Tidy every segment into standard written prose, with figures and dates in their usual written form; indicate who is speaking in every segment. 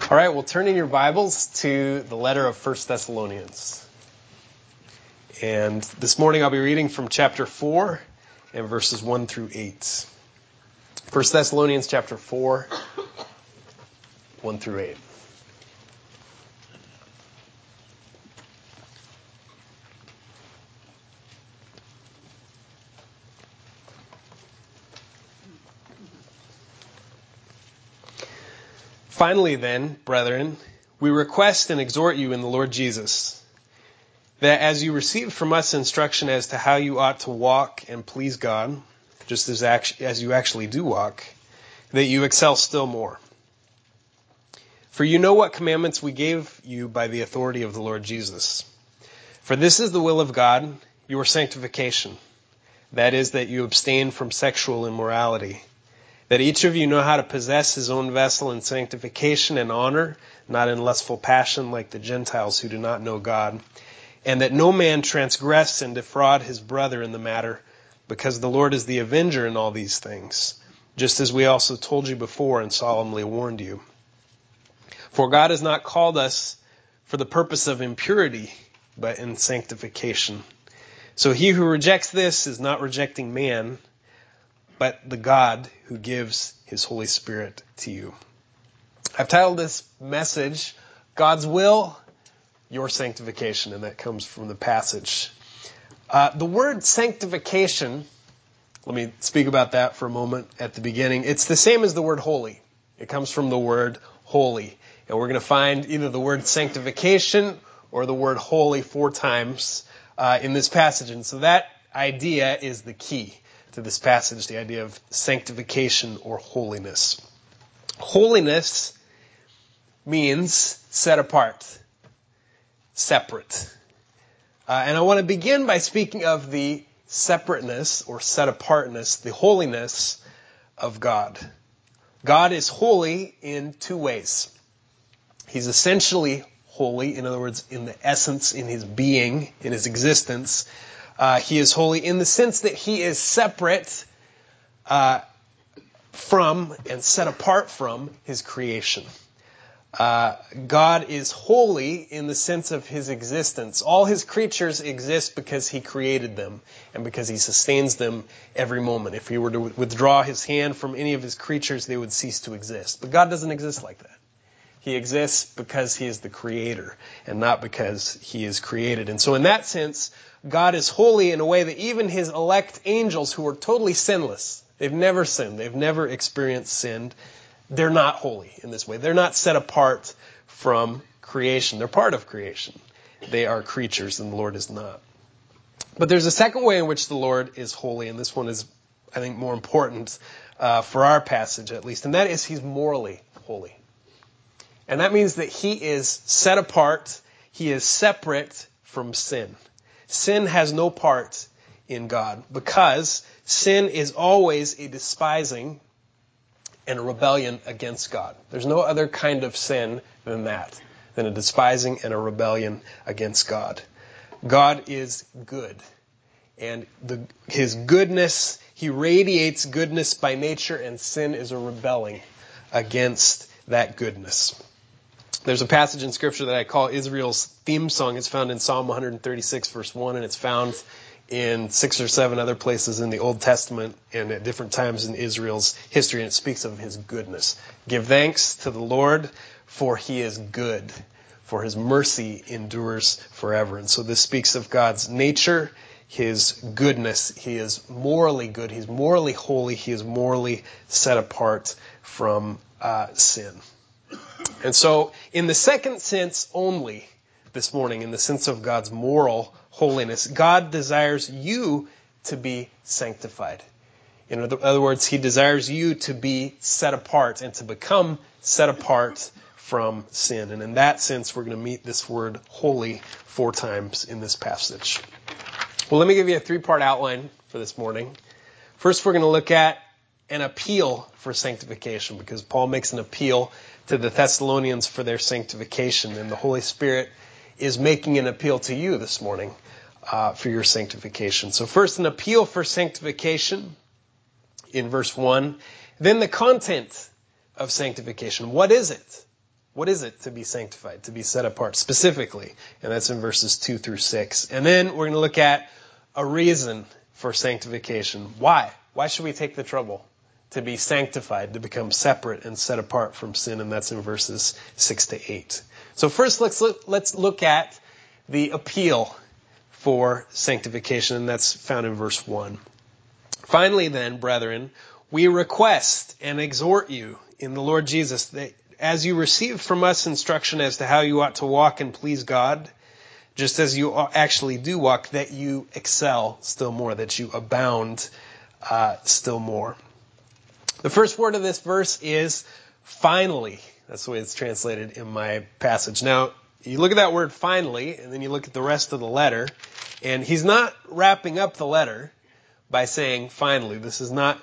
Speaker 1: All right, well, turn in your Bibles to the letter of 1 Thessalonians. And this morning I'll be reading from chapter 4 and verses 1 through 8. 1 Thessalonians chapter 4, 1 through 8. Finally then, brethren, we request and exhort you in the Lord Jesus, that as you received from us instruction as to how you ought to walk and please God, just as you actually do walk, that you excel still more. For you know what commandments we gave you by the authority of the Lord Jesus. For this is the will of God, your sanctification, that is, that you abstain from sexual immorality, that each of you know how to possess his own vessel in sanctification and honor, not in lustful passion like the Gentiles who do not know God, and that no man transgress and defraud his brother in the matter, because the Lord is the avenger in all these things, just as we also told you before and solemnly warned you. For God has not called us for the purpose of impurity, but in sanctification. So he who rejects this is not rejecting man, but the God who gives his Holy Spirit to you. I've titled this message, God's Will, Your Sanctification, and that comes from the passage. The word sanctification, let me speak about that for a moment at the beginning. It's the same as the word holy. It comes from the word holy. And we're going to find either the word sanctification or the word holy 4 times in this passage. And so that idea is the key to this passage, the idea of sanctification or holiness. Holiness means set apart, separate. And I want to begin by speaking of the separateness or set apartness, the holiness of God. God is holy in 2 ways. He's essentially holy, in other words, in the essence, in his being, in his existence. He is holy in the sense that he is separate from and set apart from his creation. God is holy in the sense of his existence. All his creatures exist because he created them and because he sustains them every moment. If he were to withdraw his hand from any of his creatures, they would cease to exist. But God doesn't exist like that. He exists because he is the creator and not because he is created. And so in that sense, God is holy in a way that even his elect angels who are totally sinless, they've never sinned, they've never experienced sin, they're not holy in this way. They're not set apart from creation. They're part of creation. They are creatures and the Lord is not. But there's a second way in which the Lord is holy, and this one is, I think, more important for our passage at least, and that is he's morally holy. And that means that he is set apart, he is separate from sin. Sin has no part in God because sin is always a despising and a rebellion against God. There's no other kind of sin than that, than a despising and a rebellion against God. God is good. And his goodness, he radiates goodness by nature, and sin is a rebelling against that goodness. There's a passage in Scripture that I call Israel's theme song. It's found in Psalm 136, verse 1, and it's found in 6 or 7 other places in the Old Testament and at different times in Israel's history, and it speaks of his goodness. Give thanks to the Lord, for he is good, for his mercy endures forever. And so this speaks of God's nature, his goodness. He is morally good, he's morally holy, he is morally set apart from sin. And so, in the second sense only this morning, in the sense of God's moral holiness, God desires you to be sanctified. In other words, he desires you to be set apart and to become set apart from sin. And in that sense, we're going to meet this word holy 4 times in this passage. Well, let me give you a 3-part outline for this morning. First, we're going to look at an appeal for sanctification, because Paul makes an appeal to the Thessalonians for their sanctification, and the Holy Spirit is making an appeal to you this morning for your sanctification. So first, an appeal for sanctification in verse 1. Then the content of sanctification. What is it? What is it to be sanctified, to be set apart specifically? And that's in verses 2 through 6. And then we're going to look at a reason for sanctification. Why? Why should we take the trouble to be sanctified, to become separate and set apart from sin? And that's in verses 6 to 8. So first, let's look at the appeal for sanctification, and that's found in verse 1. Finally then, brethren, we request and exhort you in the Lord Jesus that as you received from us instruction as to how you ought to walk and please God, just as you actually do walk, that you excel still more, that you abound still more. The first word of this verse is finally. That's the way it's translated in my passage. Now, you look at that word finally, and then you look at the rest of the letter, and he's not wrapping up the letter by saying finally. This is not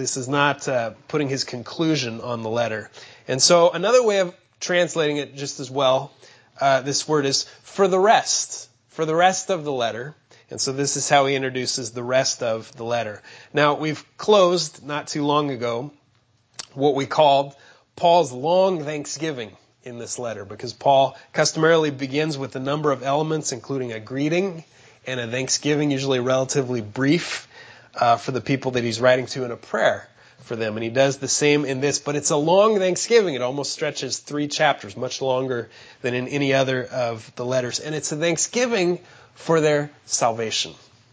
Speaker 1: putting his conclusion on the letter. And so another way of translating it just as well, this word is for the rest of the letter. And so this is how he introduces the rest of the letter. Now, we've closed not too long ago what we called Paul's long thanksgiving in this letter, because Paul customarily begins with a number of elements, including a greeting and a thanksgiving, usually relatively brief, for the people that he's writing to, and a prayer for them. And he does the same in this, but it's a long thanksgiving. It almost stretches 3 chapters, much longer than in any other of the letters. And it's a thanksgiving for their salvation.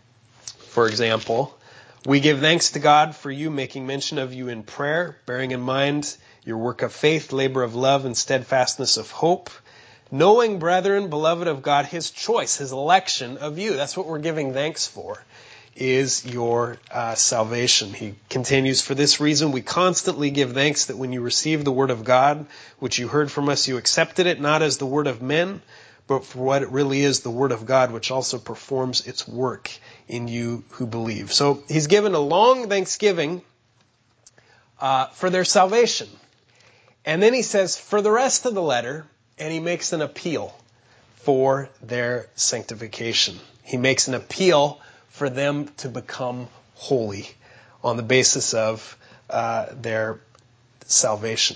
Speaker 1: For example, we give thanks to God for you, making mention of you in prayer, bearing in mind your work of faith, labor of love, and steadfastness of hope, knowing, brethren, beloved of God, his choice, his election of you. That's what we're giving thanks for, is your salvation. He continues, for this reason we constantly give thanks that when you received the word of God, which you heard from us, you accepted it not as the word of men, but for what it really is, the word of God, which also performs its work in you who believe. So he's given a long thanksgiving for their salvation. And then he says, for the rest of the letter, and he makes an appeal for their sanctification. He makes an appeal for them to become holy on the basis of their salvation.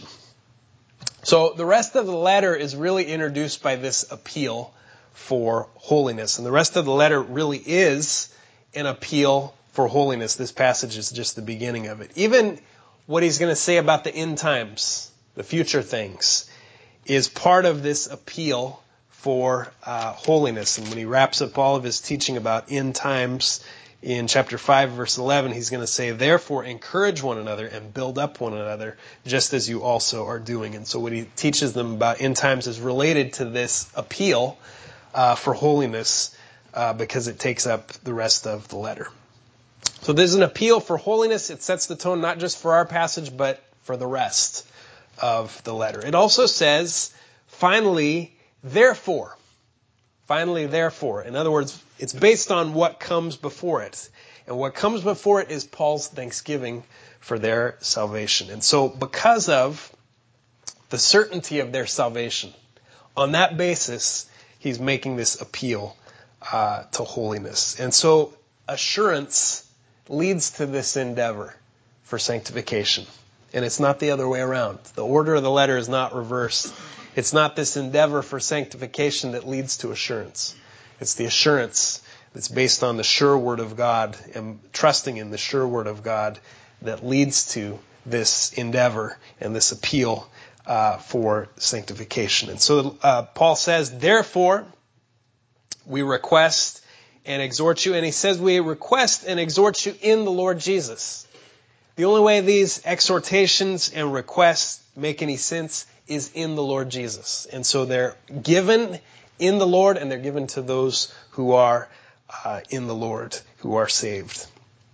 Speaker 1: So the rest of the letter is really introduced by this appeal for holiness. And the rest of the letter really is an appeal for holiness. This passage is just the beginning of it. Even what he's going to say about the end times, the future things, is part of this appeal for holiness. And when he wraps up all of his teaching about end times in chapter 5, verse 11, he's going to say, therefore encourage one another and build up one another, just as you also are doing. And so what he teaches them about end times is related to this appeal for holiness, because it takes up the rest of the letter. So there's an appeal for holiness. It sets the tone not just for our passage, but for the rest of the letter. It also says, finally, therefore. Finally, therefore. In other words, it's based on what comes before it. And what comes before it is Paul's thanksgiving for their salvation. And so because of the certainty of their salvation, on that basis, he's making this appeal to holiness. And so assurance leads to this endeavor for sanctification. And it's not the other way around. The order of the letter is not reversed. It's not this endeavor for sanctification that leads to assurance. It's the assurance that's based on the sure word of God and trusting in the sure word of God that leads to this endeavor and this appeal for sanctification. And so Paul says, therefore, we request and exhort you. And he says we request and exhort you in the Lord Jesus. The only way these exhortations and requests make any sense is in the Lord Jesus. And so they're given in the Lord, and they're given to those who are in the Lord, who are saved.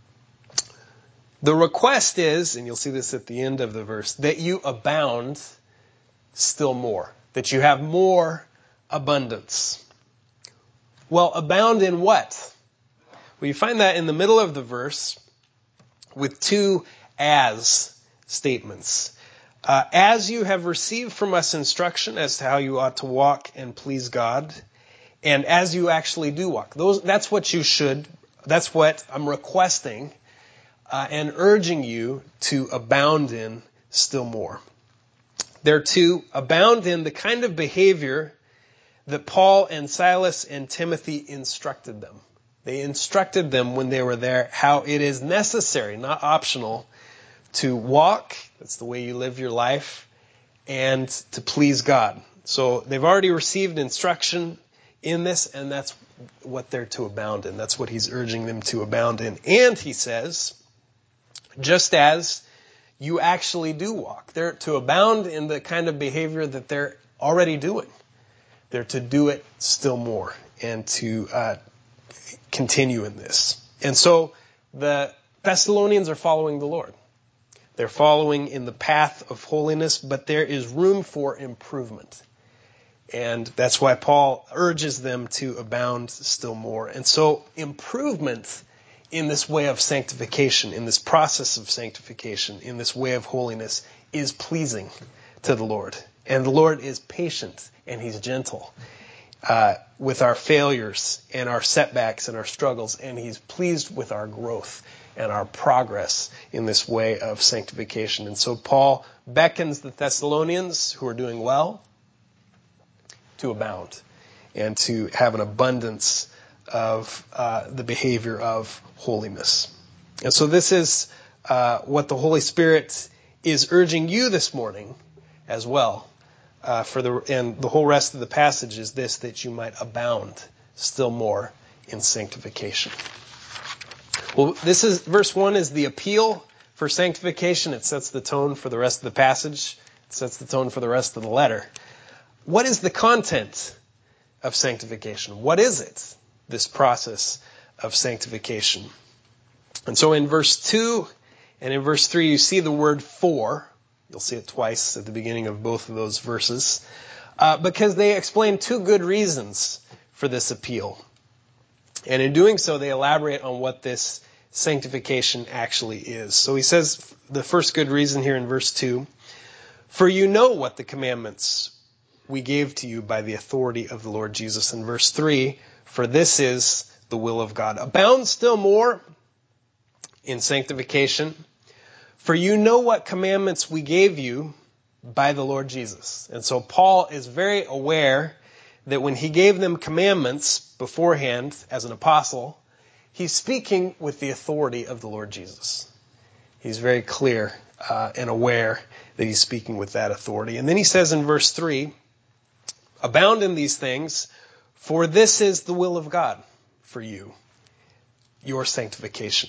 Speaker 1: The request is, and you'll see this at the end of the verse, that you abound still more, that you have more abundance. Well, abound in what? Well, you find that in the middle of the verse with 2 as statements. As you have received from us instruction as to how you ought to walk and please God, and as you actually do walk. That's what you should, that's what I'm requesting and urging you to abound in still more. They're to abound in the kind of behavior that Paul and Silas and Timothy instructed them. They instructed them when they were there how it is necessary, not optional, to walk, that's the way you live your life, and to please God. So they've already received instruction in this, and that's what they're to abound in. That's what he's urging them to abound in. And he says, just as you actually do walk, they're to abound in the kind of behavior that they're already doing. They're to do it still more and to continue in this. And so the Thessalonians are following the Lord. They're following in the path of holiness, but there is room for improvement. And that's why Paul urges them to abound still more. And so improvement in this way of sanctification, in this process of sanctification, in this way of holiness, is pleasing to the Lord. And the Lord is patient and he's gentle with our failures and our setbacks and our struggles. And he's pleased with our growth and our progress in this way of sanctification. And so Paul beckons the Thessalonians who are doing well to abound and to have an abundance of the behavior of holiness. And so this is what the Holy Spirit is urging you this morning as well. And the whole rest of the passage is this, that you might abound still more in sanctification. Well, verse 1 is the appeal for sanctification. It sets the tone for the rest of the passage. It sets the tone for the rest of the letter. What is the content of sanctification? What is it, this process of sanctification? And so in verse 2 and in verse 3, you see the word for. You'll see it twice at the beginning of both of those verses, because they explain two good reasons for this appeal. And in doing so, they elaborate on what this sanctification actually is. So he says the first good reason here in verse 2, for you know what the commandments we gave to you by the authority of the Lord Jesus. In verse 3, for this is the will of God. Abound still more in sanctification, for you know what commandments we gave you by the Lord Jesus. And so Paul is very aware that when he gave them commandments beforehand as an apostle, he's speaking with the authority of the Lord Jesus. He's very clear and aware that he's speaking with that authority. And then he says in verse 3, abound in these things, for this is the will of God for you, your sanctification.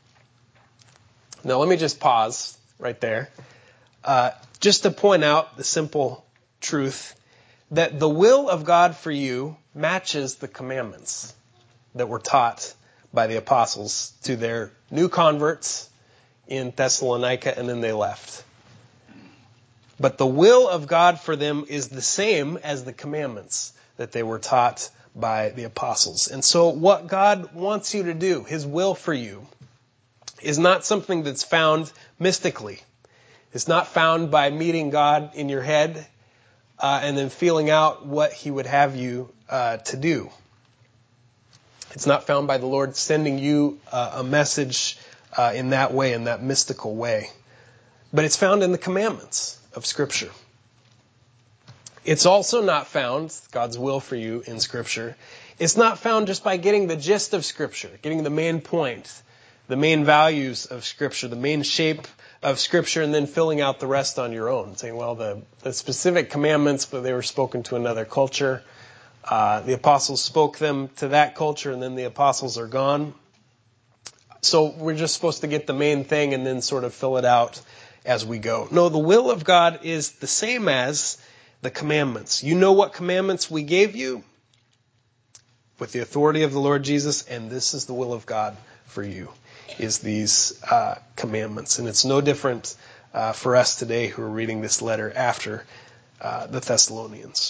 Speaker 1: Now let me just pause right there, just to point out the simple truth that the will of God for you matches the commandments that were taught by the apostles to their new converts in Thessalonica, and then they left. But the will of God for them is the same as the commandments that they were taught by the apostles. And so what God wants you to do, his will for you, is not something that's found mystically. It's not found by meeting God in your head and then feeling out what he would have you to do. It's not found by the Lord sending you a message in that way, in that mystical way. But it's found in the commandments of Scripture. It's also not found, God's will for you in Scripture, it's not found just by getting the gist of Scripture, getting the main point, the main values of Scripture, the main shape of Scripture, and then filling out the rest on your own. Saying, well, the specific commandments, but they were spoken to another culture. The apostles spoke them to that culture, and then the apostles are gone. So we're just supposed to get the main thing and then sort of fill it out as we go. No, the will of God is the same as the commandments. You know what commandments we gave you with the authority of the Lord Jesus, and this is the will of God for you, is these commandments. And it's no different for us today who are reading this letter after the Thessalonians.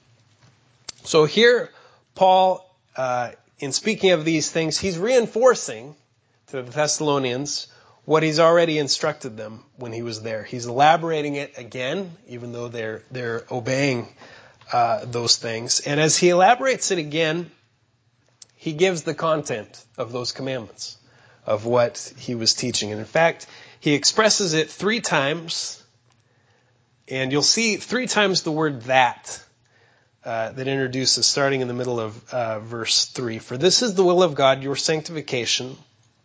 Speaker 1: So here, Paul, in speaking of these things, he's reinforcing to the Thessalonians what he's already instructed them when he was there. He's elaborating it again, even though they're obeying those things. And as he elaborates it again, he gives the content of those commandments, of what he was teaching. And in fact, he expresses it 3 times And you'll see 3 times the word that introduces, starting in the middle of verse 3. For this is the will of God, your sanctification,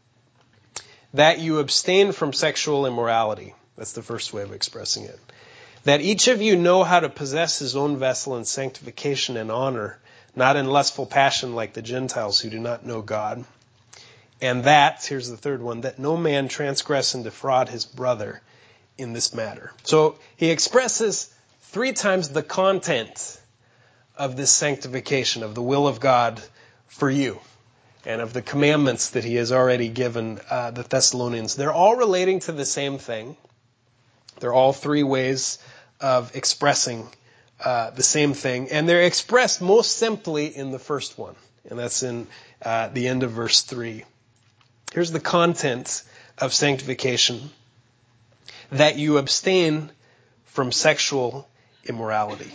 Speaker 1: that you abstain from sexual immorality. That's the first way of expressing it. That each of you know how to possess his own vessel in sanctification and honor, not in lustful passion like the Gentiles who do not know God. And that, here's the third one, that no man transgress and defraud his brother in this matter. So he expresses 3 times the content of this sanctification, of the will of God for you, and of the commandments that he has already given the Thessalonians. They're all relating to the same thing. They're all 3 ways of expressing the same thing, and they're expressed most simply in the first one, and that's in the end of verse 3. Here's the content of sanctification, that you abstain from sexual immorality.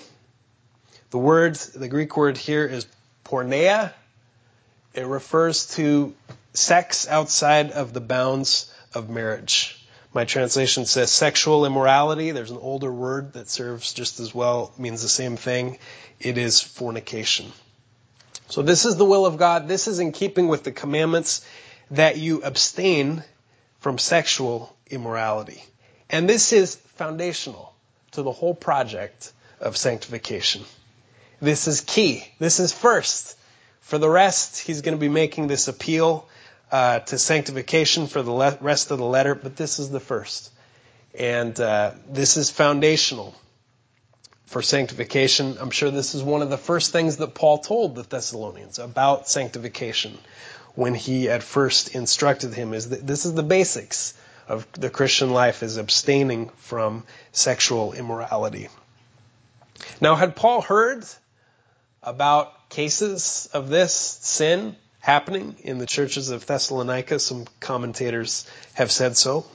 Speaker 1: The Greek word here is porneia. It refers to sex outside of the bounds of marriage. My translation says sexual immorality. There's an older word that serves just as well, means the same thing. It is fornication. So this is the will of God. This is in keeping with the commandments, that you abstain from sexual immorality. And this is foundational to the whole project of sanctification. This is key. This is first. For the rest, he's going to be making this appeal to sanctification for the rest of the letter, but this is the first. And this is foundational for sanctification. I'm sure this is one of the first things that Paul told the Thessalonians about sanctification when he at first instructed him, is that this is the basics of the Christian life, is abstaining from sexual immorality. Now, had Paul heard about cases of this sin happening in the churches of Thessalonica? Some commentators have said so.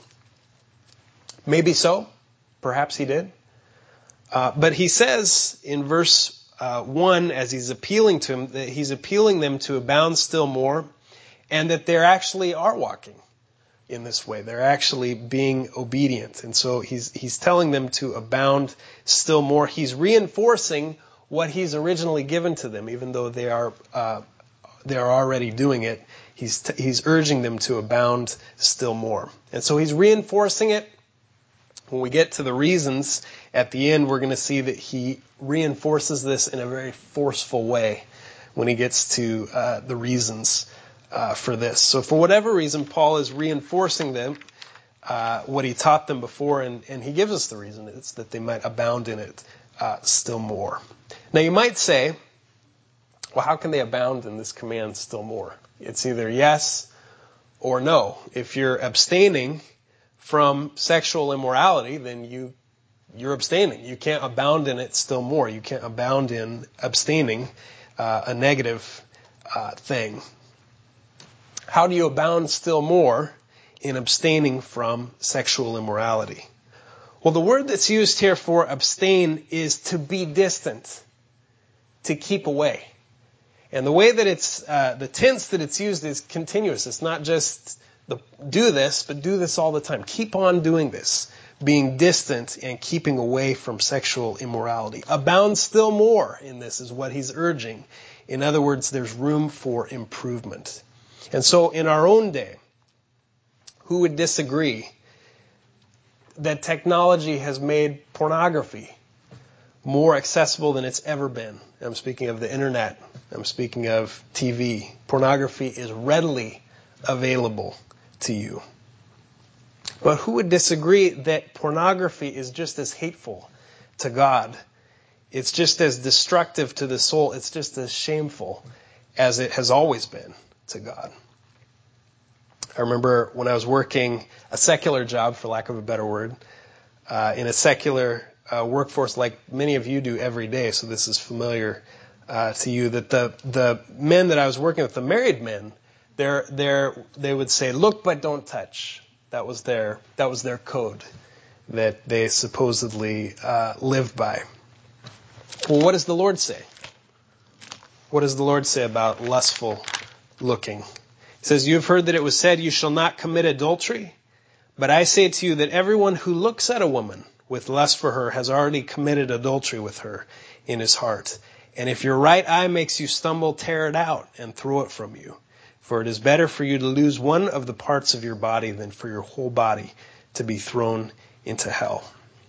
Speaker 1: Maybe so. Perhaps he did. But he says in verse 1, as he's appealing to him, that he's appealing them to abound still more, and that they actually are walking in this way. They're actually being obedient. And so he's telling them to abound still more. He's reinforcing what he's originally given to them, even though they are already doing it. He's urging them to abound still more. And so he's reinforcing it. When we get to the reasons at the end, we're going to see that he reinforces this in a very forceful way when he gets to the reasons for this. So for whatever reason, Paul is reinforcing them, what he taught them before, and he gives us the reason. It's that they might abound in it still more. Now you might say, well, how can they abound in this command still more? It's either yes or no. If you're abstaining from sexual immorality, then you're abstaining. You can't abound in it still more. You can't abound in abstaining a negative thing. How do you abound still more in abstaining from sexual immorality? Well, the word that's used here for abstain is to be distant, to keep away. And the way that it's, the tense that it's used is continuous. It's not just do this, but do this all the time. Keep on doing this, being distant and keeping away from sexual immorality. Abound still more in this is what he's urging. In other words, there's room for improvement. And so in our own day, who would disagree that technology has made pornography more accessible than it's ever been? I'm speaking of the internet. I'm speaking of TV. Pornography is readily available to you. But who would disagree that pornography is just as hateful to God? It's just as destructive to the soul. It's just as shameful as it has always been to God. I remember when I was working a secular job, for lack of a better word, in a secular workforce like many of you do every day, so this is familiar to you, that the men that I was working with, the married men, they would say, "Look but don't touch." That was their code that they supposedly lived by. Well, what does the Lord say? What does the Lord say about lustful looking? He says, "You have heard that it was said, 'You shall not commit adultery.' But I say to you that everyone who looks at a woman with lust for her has already committed adultery with her in his heart. And if your right eye makes you stumble, tear it out and throw it from you. For it is better for you to lose one of the parts of your body than for your whole body to be thrown into hell.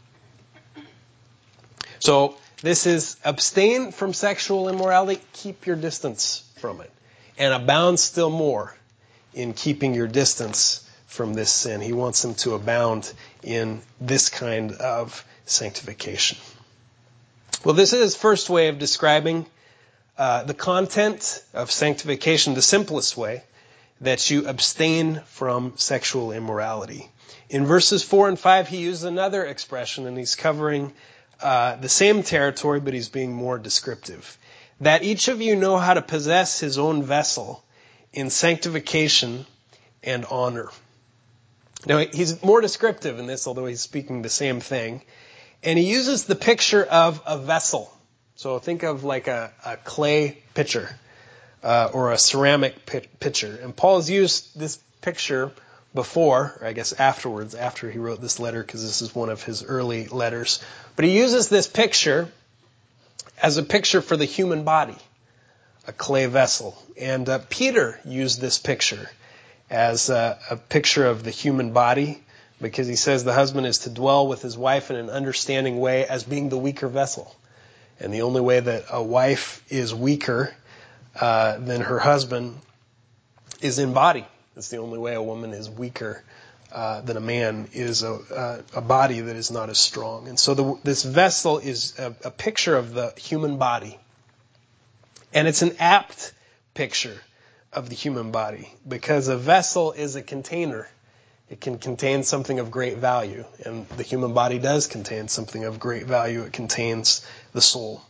Speaker 1: So this is abstain from sexual immorality, keep your distance from it, and abound still more in keeping your distance from this sin. He wants them to abound in this kind of sanctification. Well, this is his first way of describing the content of sanctification, the simplest way, that you abstain from sexual immorality. In verses 4 and 5, he uses another expression, and he's covering the same territory, but he's being more descriptive. That each of you know how to possess his own vessel in sanctification and honor. Now, he's more descriptive in this, although he's speaking the same thing. And he uses the picture of a vessel. So think of like a clay pitcher or a ceramic pitcher. And Paul has used this picture before, or I guess afterwards, after he wrote this letter, because this is one of his early letters. But he uses this picture as a picture for the human body, a clay vessel. And Peter used this picture as a picture of the human body, because he says the husband is to dwell with his wife in an understanding way as being the weaker vessel. And the only way that a wife is weaker than her husband is in body. It's the only way a woman is weaker than a man is a body that is not as strong. And so this vessel is a picture of the human body. And it's an apt picture of the human body, because a vessel is a container. It can contain something of great value, and the human body does contain something of great value. It contains the soul.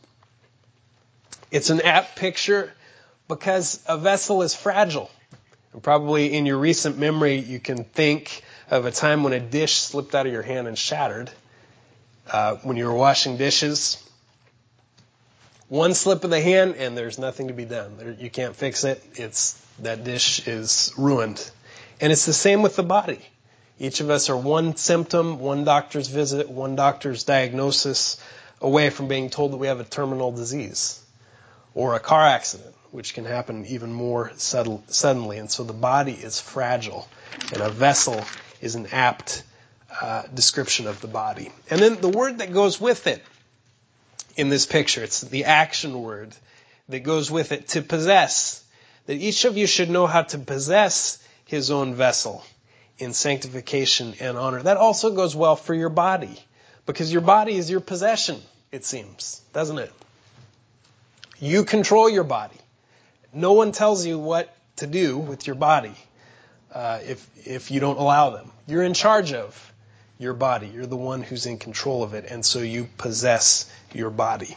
Speaker 1: It's an apt picture because a vessel is fragile. And probably in your recent memory, you can think of a time when a dish slipped out of your hand and shattered. When you were washing dishes, one slip of the hand and there's nothing to be done. You can't fix it. That dish is ruined. And it's the same with the body. Each of us are one symptom, one doctor's visit, one doctor's diagnosis away from being told that we have a terminal disease or a car accident, which can happen even more suddenly. And so the body is fragile, and a vessel is an apt description of the body. And then the word that goes with it in this picture, it's the action word that goes with it, to possess. That each of you should know how to possess his own vessel in sanctification and honor. That also goes well for your body, because your body is your possession, it seems, doesn't it? You control your body. No one tells you what to do with your body if you don't allow them. You're in charge of your body. You're the one who's in control of it, and so you possess your body.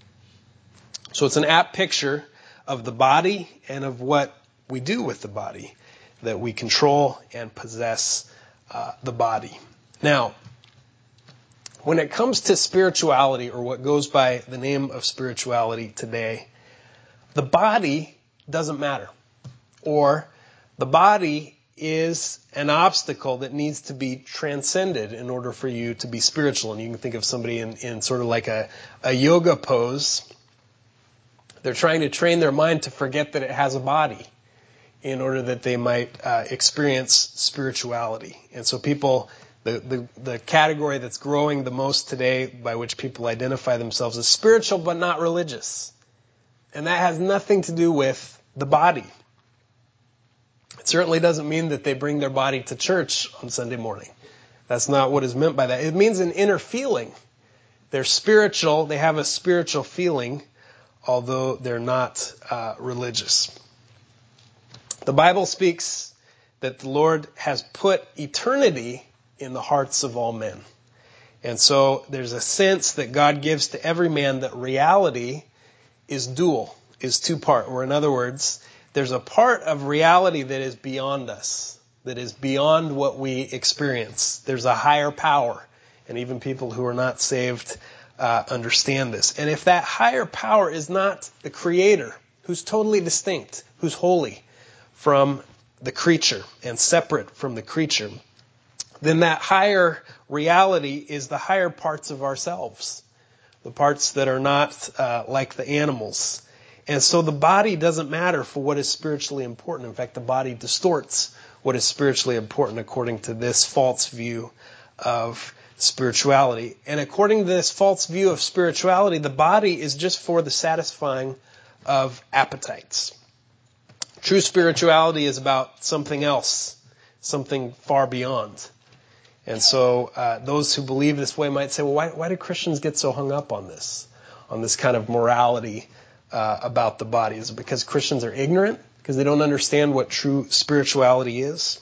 Speaker 1: So it's an apt picture of the body and of what we do with the body, that we control and possess the body. Now, when it comes to spirituality, or what goes by the name of spirituality today, the body doesn't matter. Or the body is an obstacle that needs to be transcended in order for you to be spiritual. And you can think of somebody in sort of like a yoga pose. They're trying to train their mind to forget that it has a body in order that they might experience spirituality. And so people, the category that's growing the most today, by which people identify themselves as spiritual but not religious. And that has nothing to do with the body. It certainly doesn't mean that they bring their body to church on Sunday morning. That's not what is meant by that. It means an inner feeling. They're spiritual, they have a spiritual feeling, although they're not religious. The Bible speaks that the Lord has put eternity in the hearts of all men. And so there's a sense that God gives to every man that reality is dual, is two-part. Or in other words, there's a part of reality that is beyond us, that is beyond what we experience. There's a higher power, and even people who are not saved understand this. And if that higher power is not the Creator, who's totally distinct, who's holy from the creature and separate from the creature, then that higher reality is the higher parts of ourselves, the parts that are not like the animals. And so the body doesn't matter for what is spiritually important. In fact, the body distorts what is spiritually important according to this false view of spirituality. And according to this false view of spirituality, the body is just for the satisfying of appetites. True spirituality is about something else, something far beyond. And so those who believe this way might say, well, why do Christians get so hung up on this kind of morality about the body? Is it because Christians are ignorant? Because they don't understand what true spirituality is?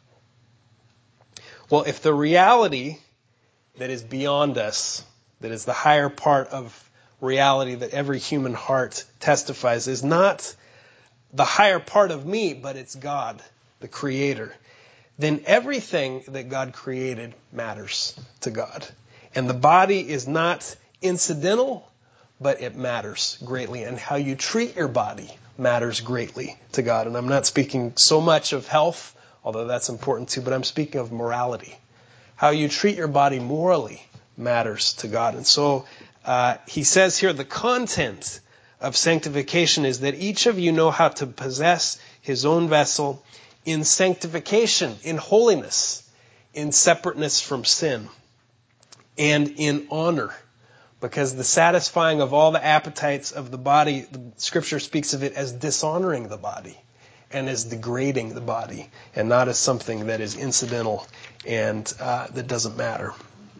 Speaker 1: Well, if the reality that is beyond us, that is the higher part of reality that every human heart testifies, is not the higher part of me, but it's God, the Creator, then everything that God created matters to God. And the body is not incidental, but it matters greatly. And how you treat your body matters greatly to God. And I'm not speaking so much of health, although that's important too, but I'm speaking of morality. How you treat your body morally matters to God. And so he says here, the content of sanctification is that each of you know how to possess his own vessel in sanctification, in holiness, in separateness from sin, and in honor. Because the satisfying of all the appetites of the body, the Scripture speaks of it as dishonoring the body and as degrading the body, and not as something that is incidental and that doesn't matter.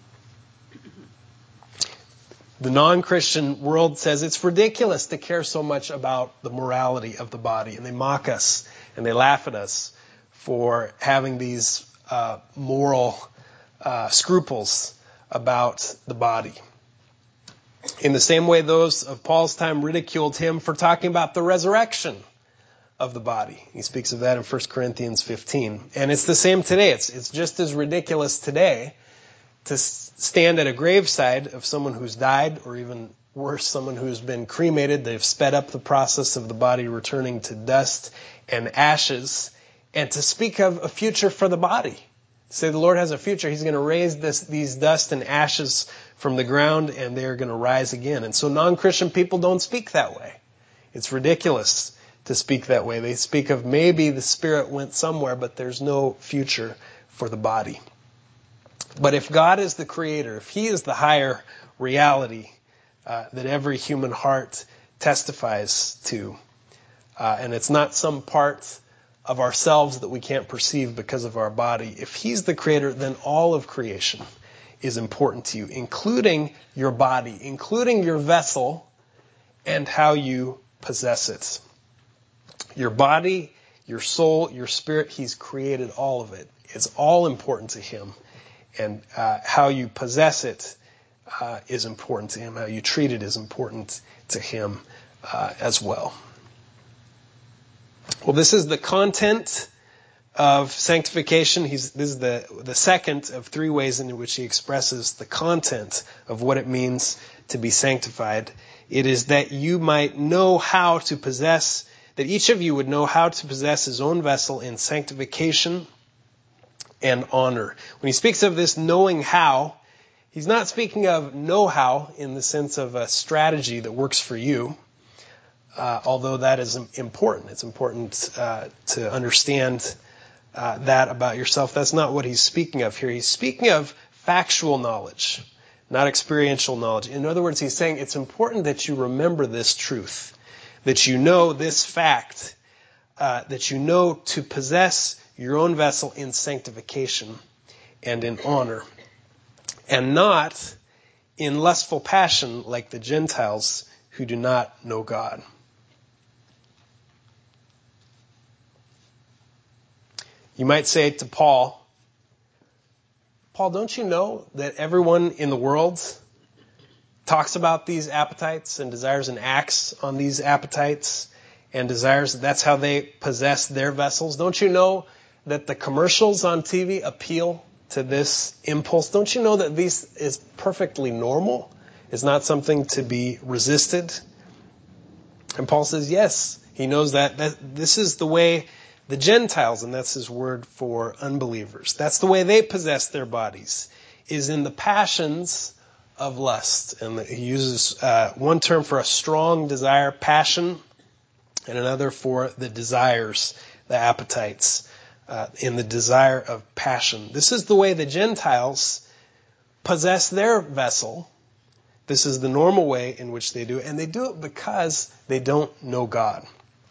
Speaker 1: The non-Christian world says it's ridiculous to care so much about the morality of the body, and they mock us and they laugh at us for having these moral scruples about the body. In the same way, those of Paul's time ridiculed him for talking about the resurrection of the body. He speaks of that in 1 Corinthians 15. And it's the same today. It's just as ridiculous today to stand at a graveside of someone who's died, or even worse, someone who's been cremated. They've sped up the process of the body returning to dust and ashes, and to speak of a future for the body. Say the Lord has a future. He's going to raise these dust and ashes from the ground, and they're going to rise again. And so non-Christian people don't speak that way. It's ridiculous to speak that way. They speak of maybe the spirit went somewhere, but there's no future for the body. But if God is the creator, if he is the higher reality that every human heart testifies to, and it's not some part of ourselves that we can't perceive because of our body, if he's the creator, then all of creation is important to you, including your body, including your vessel, and how you possess it. Your body, your soul, your spirit, he's created all of it. It's all important to him. And how you possess it is important to him. How you treat it is important to him as well. Well, this is the content of sanctification. This is the second of three ways in which he expresses the content of what it means to be sanctified. It is that you might know how to possess, that each of you would know how to possess his own vessel in sanctification and honor. When he speaks of this knowing how, he's not speaking of know-how in the sense of a strategy that works for you, although that is important. It's important to understand that about yourself. That's not what he's speaking of here. He's speaking of factual knowledge, not experiential knowledge. In other words, he's saying it's important that you remember this truth, that you know this fact, that you know to possess your own vessel in sanctification and in honor, and not in lustful passion like the Gentiles who do not know God. You might say to Paul, don't you know that everyone in the world talks about these appetites and desires and acts on these appetites and desires? That's how they possess their vessels. Don't you know that the commercials on TV appeal to this impulse? Don't you know that this is perfectly normal? It's not something to be resisted? And Paul says, yes, he knows that this is the way the Gentiles, and that's his word for unbelievers, that's the way they possess their bodies, is in the passions of lust. And he uses one term for a strong desire, passion, and another for the desires, the appetites, in the desire of passion. This is the way the Gentiles possess their vessel. This is the normal way in which they do it, and they do it because they don't know God.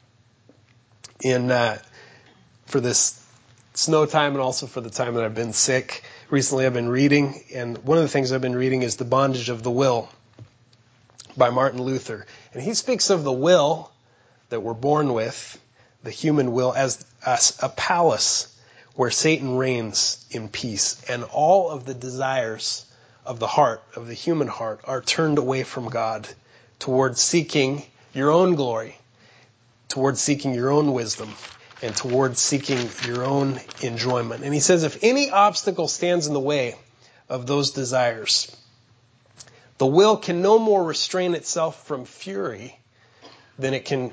Speaker 1: For this snow time and also for the time that I've been sick, recently I've been reading, and one of the things I've been reading is The Bondage of the Will by Martin Luther. And he speaks of the will that we're born with, the human will, as a palace where Satan reigns in peace. And all of the desires of the heart, of the human heart, are turned away from God towards seeking your own glory, towards seeking your own wisdom, and towards seeking your own enjoyment. And he says if any obstacle stands in the way of those desires, the will can no more restrain itself from fury than it can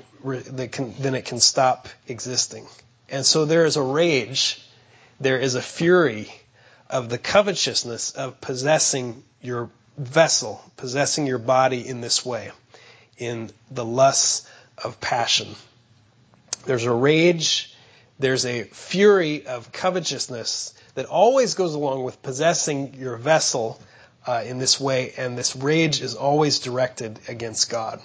Speaker 1: stop existing. And so there is a rage, there is a fury of the covetousness of possessing your vessel, possessing your body in this way, in the lusts of passion. There's a rage, there's a fury of covetousness that always goes along with possessing your vessel in this way, and this rage is always directed against God.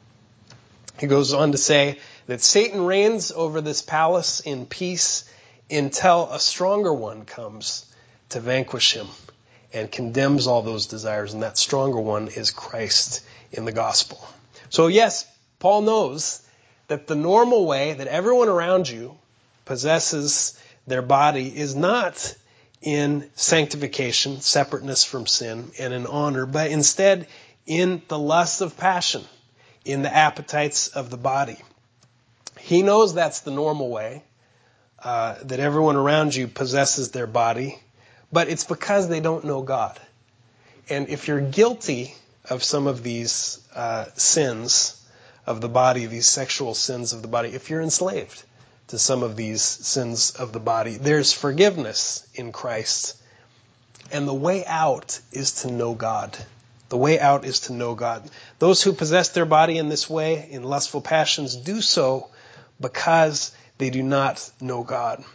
Speaker 1: He goes on to say that Satan reigns over this palace in peace until a stronger one comes to vanquish him and condemns all those desires, and that stronger one is Christ in the gospel. So yes, Paul knows that the normal way that everyone around you possesses their body is not in sanctification, separateness from sin, and in honor, but instead in the lust of passion, in the appetites of the body. He knows that's the normal way, that everyone around you possesses their body, but it's because they don't know God. And if you're guilty of some of these sins of the body, these sexual sins of the body, if you're enslaved to some of these sins of the body, there's forgiveness in Christ. And the way out is to know God. The way out is to know God. Those who possess their body in this way, in lustful passions, do so because they do not know God.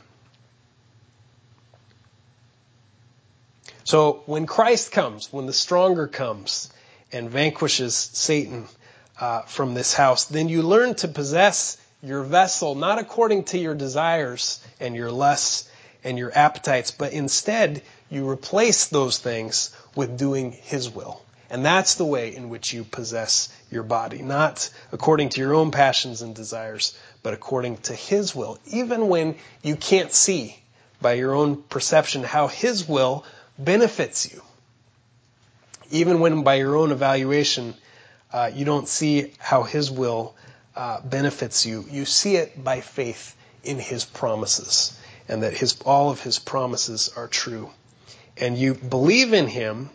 Speaker 1: So when Christ comes, when the stronger comes and vanquishes Satan from this house, then you learn to possess your vessel, not according to your desires and your lusts and your appetites, but instead you replace those things with doing His will. And that's the way in which you possess your body, not according to your own passions and desires, but according to His will, even when you can't see by your own perception how His will benefits you. Even when by your own evaluation you don't see how His will benefits you, you see it by faith in His promises, and that all of His promises are true. And you believe in Him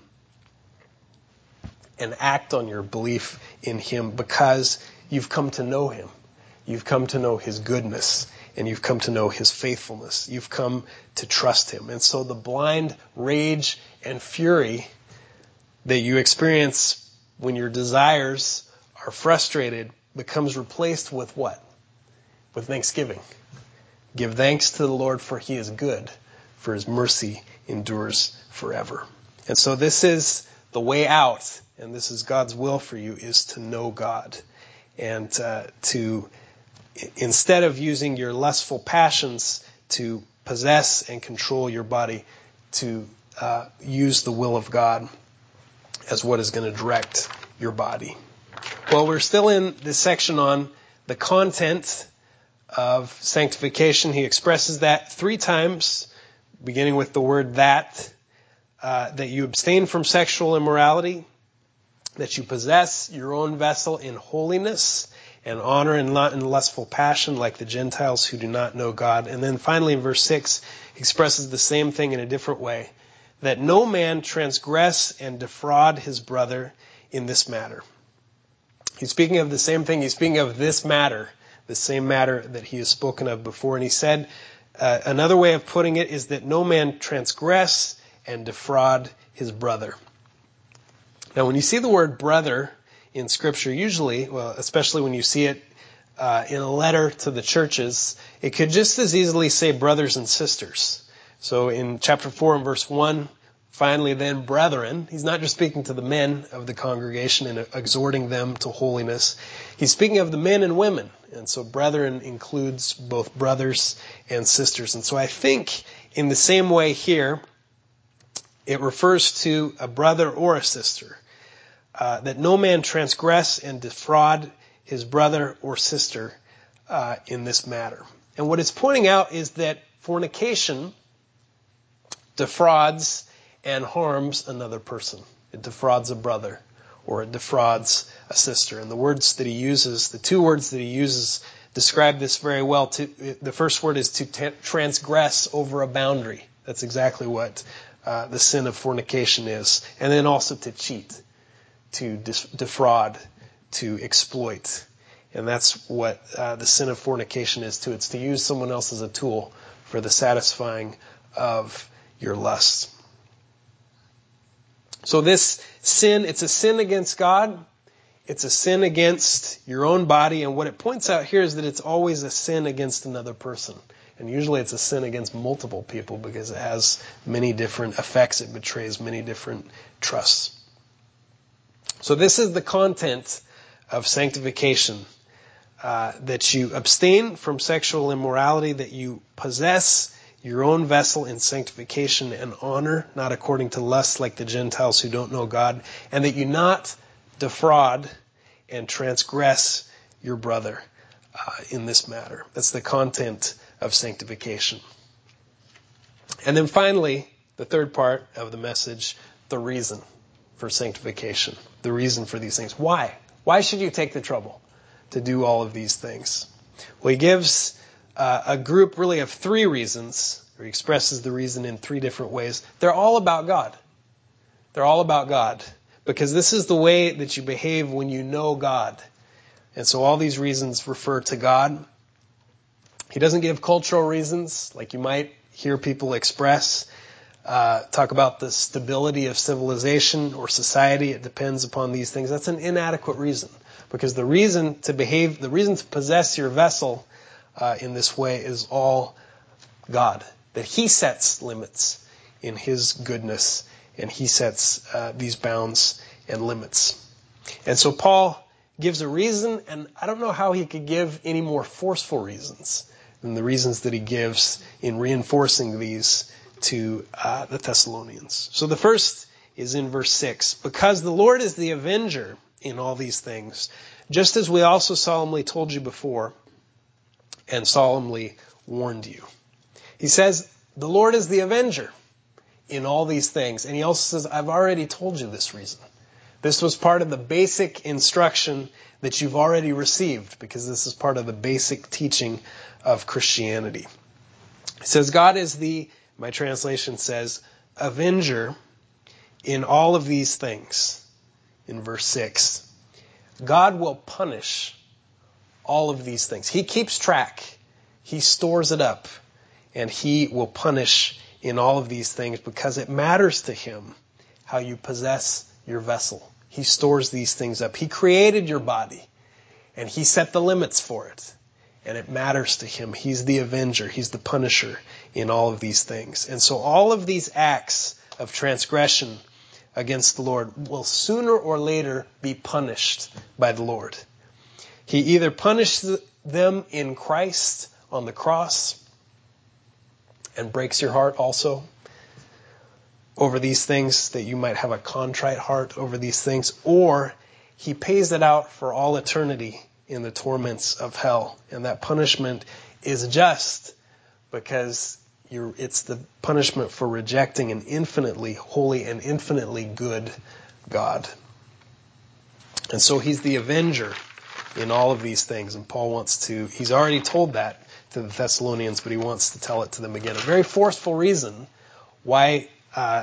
Speaker 1: and act on your belief in Him because you've come to know Him. You've come to know His goodness, and you've come to know His faithfulness. You've come to trust Him. And so the blind rage and fury that you experience when your desires are frustrated becomes replaced with what? With thanksgiving. Give thanks to the Lord, for He is good, for His mercy endures forever. And so this is the way out, and this is God's will for you, is to know God. And to, instead of using your lustful passions to possess and control your body, to use the will of God as what is going to direct your body. Well, we're still in this section on the content of sanctification. He expresses that 3 times, beginning with the word that you abstain from sexual immorality, that you possess your own vessel in holiness and honor and not in lustful passion like the Gentiles who do not know God. And then finally in verse 6, he expresses the same thing in a different way, that no man transgress and defraud his brother in this matter. He's speaking of the same thing. He's speaking of this matter, the same matter that he has spoken of before. And he said, another way of putting it is that no man transgress and defraud his brother. Now, when you see the word brother in Scripture, usually, well, especially when you see it in a letter to the churches, it could just as easily say brothers and sisters. So in chapter 4 and verse 1, finally then, brethren, he's not just speaking to the men of the congregation and exhorting them to holiness. He's speaking of the men and women. And so brethren includes both brothers and sisters. And so I think in the same way here, it refers to a brother or a sister. That no man transgress and defraud his brother or sister in this matter. And what it's pointing out is that fornication defrauds and harms another person. It defrauds a brother or it defrauds a sister. And the words that he uses, the two words that he uses, describe this very well. The first word is to transgress over a boundary. That's exactly what the sin of fornication is. And then also to cheat, to defraud, to exploit. And that's what the sin of fornication is too. It's to use someone else as a tool for the satisfying of your lust. So this sin, it's a sin against God. It's a sin against your own body. And what it points out here is that it's always a sin against another person. And usually it's a sin against multiple people because it has many different effects. It betrays many different trusts. So this is the content of sanctification, that you abstain from sexual immorality, that you possess your own vessel in sanctification and honor, not according to lust like the Gentiles who don't know God, and that you not defraud and transgress your brother in this matter. That's the content of sanctification. And then finally, the third part of the message, the reason for sanctification, the reason for these things. Why? Why should you take the trouble to do all of these things? Well, he gives a group really of three reasons, or he expresses the reason in three different ways. They're all about God. They're all about God, because this is the way that you behave when you know God. And so all these reasons refer to God. He doesn't give cultural reasons, like you might hear people express. Talk about the stability of civilization or society. It depends upon these things. That's an inadequate reason, because the reason to behave, the reason to possess your vessel in this way is all God. That He sets limits in His goodness, and He sets these bounds and limits. And so Paul gives a reason, and I don't know how he could give any more forceful reasons than the reasons that he gives in reinforcing these to the Thessalonians. So the first is in verse 6. Because the Lord is the avenger in all these things, just as we also solemnly told you before and solemnly warned you. He says, the Lord is the avenger in all these things. And he also says, I've already told you this reason. This was part of the basic instruction that you've already received, because this is part of the basic teaching of Christianity. He says, God is the, my translation says, avenger in all of these things. In verse 6, God will punish all of these things. He keeps track. He stores it up. And He will punish in all of these things because it matters to Him how you possess your vessel. He stores these things up. He created your body, and He set the limits for it. And it matters to Him. He's the avenger. He's the punisher in all of these things. And so all of these acts of transgression against the Lord will sooner or later be punished by the Lord. He either punished them in Christ on the cross and breaks your heart also over these things, that you might have a contrite heart over these things, or He pays it out for all eternity in the torments of hell. And that punishment is just because it's the punishment for rejecting an infinitely holy and infinitely good God. And so He's the avenger in all of these things. And Paul he's already told that to the Thessalonians, but he wants to tell it to them again. A very forceful reason why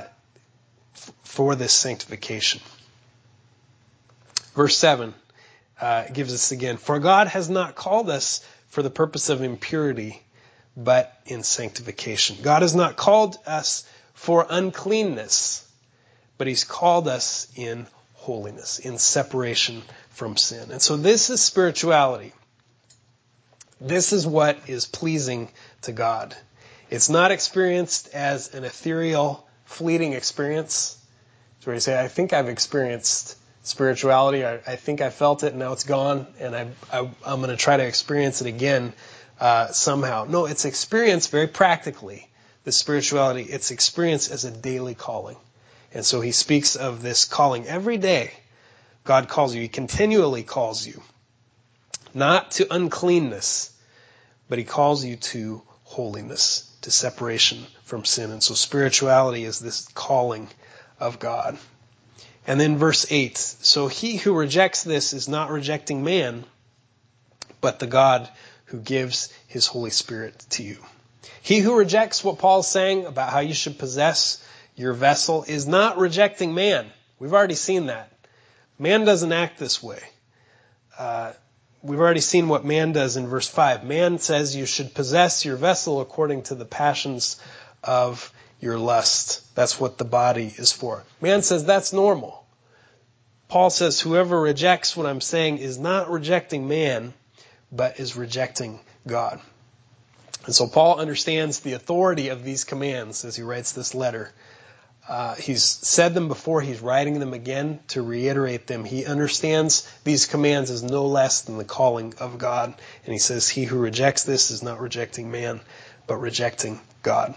Speaker 1: for this sanctification. Verse 7, gives us again. For God has not called us for the purpose of impurity, but in sanctification. God has not called us for uncleanness, but He's called us in holiness, in separation from sin. And so this is spirituality. This is what is pleasing to God. It's not experienced as an ethereal, fleeting experience. It's where you say, I think I've experienced spirituality. I think I felt it, and now it's gone, and I'm going to try to experience it again somehow. No, it's experienced very practically, the spirituality. It's experienced as a daily calling. And so he speaks of this calling every day. God calls you. He continually calls you. Not to uncleanness, but He calls you to holiness, to separation from sin. And so spirituality is this calling of God. And then verse 8, so he who rejects this is not rejecting man, but the God who gives His Holy Spirit to you. He who rejects what Paul's saying about how you should possess your vessel is not rejecting man. We've already seen that. Man doesn't act this way. We've already seen what man does in verse 5. Man says you should possess your vessel according to the passions of your lust. That's what the body is for. Man says that's normal. Paul says whoever rejects what I'm saying is not rejecting man, but is rejecting God. And so Paul understands the authority of these commands as he writes this letter. He's said them before. He's writing them again to reiterate them. He understands these commands as no less than the calling of God. And he says, he who rejects this is not rejecting man, but rejecting God.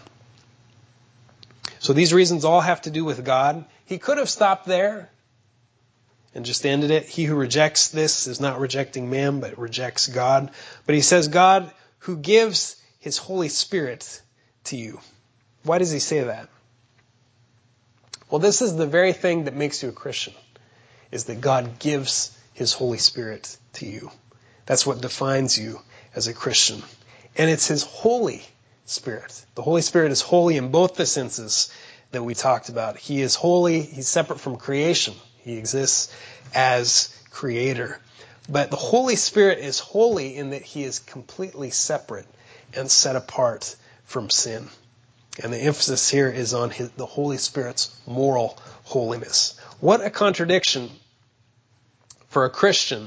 Speaker 1: So these reasons all have to do with God. He could have stopped there and just ended it. He who rejects this is not rejecting man, but rejects God. But he says, God who gives His Holy Spirit to you. Why does he say that? Well, this is the very thing that makes you a Christian, is that God gives His Holy Spirit to you. That's what defines you as a Christian. And it's His Holy Spirit. The Holy Spirit is holy in both the senses that we talked about. He is holy. He's separate from creation. He exists as creator. But the Holy Spirit is holy in that He is completely separate and set apart from sin. And the emphasis here is on the Holy Spirit's moral holiness. What a contradiction for a Christian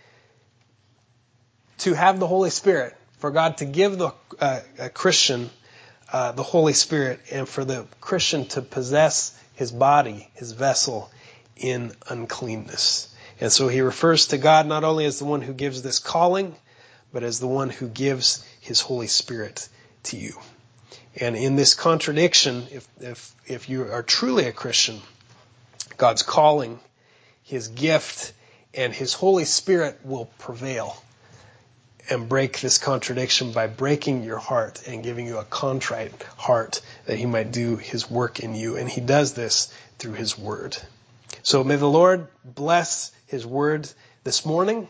Speaker 1: to have the Holy Spirit, for God to give a Christian the Holy Spirit, and for the Christian to possess his body, his vessel, in uncleanness. And so he refers to God not only as the one who gives this calling, but as the one who gives His Holy Spirit to you. And in this contradiction, if you are truly a Christian, God's calling, His gift, and His Holy Spirit will prevail and break this contradiction by breaking your heart and giving you a contrite heart that He might do His work in you. And He does this through His Word. So may the Lord bless His Word this morning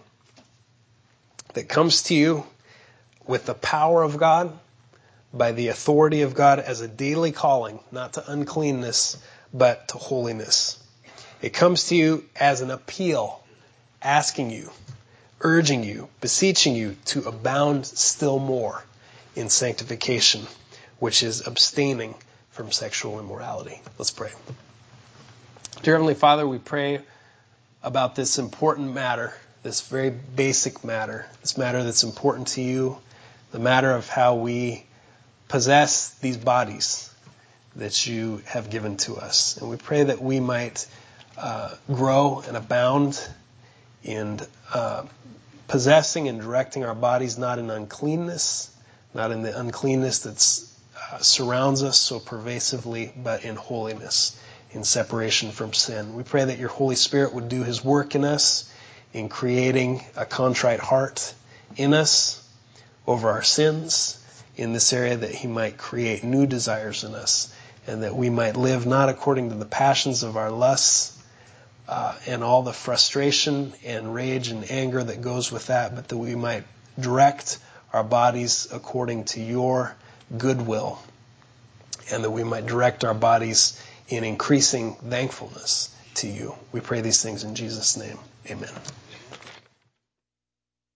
Speaker 1: that comes to you with the power of God, by the authority of God as a daily calling, not to uncleanness, but to holiness. It comes to you as an appeal, asking you, urging you, beseeching you to abound still more in sanctification, which is abstaining from sexual immorality. Let's pray. Dear Heavenly Father, we pray about this important matter, this very basic matter, this matter that's important to you, the matter of how we possess these bodies that you have given to us. And we pray that we might grow and abound in possessing and directing our bodies, not in uncleanness, not in the uncleanness that surrounds us so pervasively, but in holiness, in separation from sin. We pray that your Holy Spirit would do His work in us, in creating a contrite heart in us over our sins, in this area, that He might create new desires in us, and that we might live not according to the passions of our lusts and all the frustration and rage and anger that goes with that, but that we might direct our bodies according to your goodwill, and that we might direct our bodies in increasing thankfulness to you. We pray these things in Jesus' name. Amen.